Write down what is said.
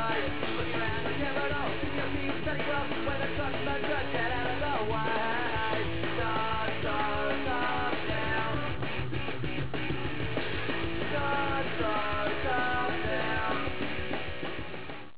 right. Looking around, you never know. You see something close when the truck's not good. Get out of the way.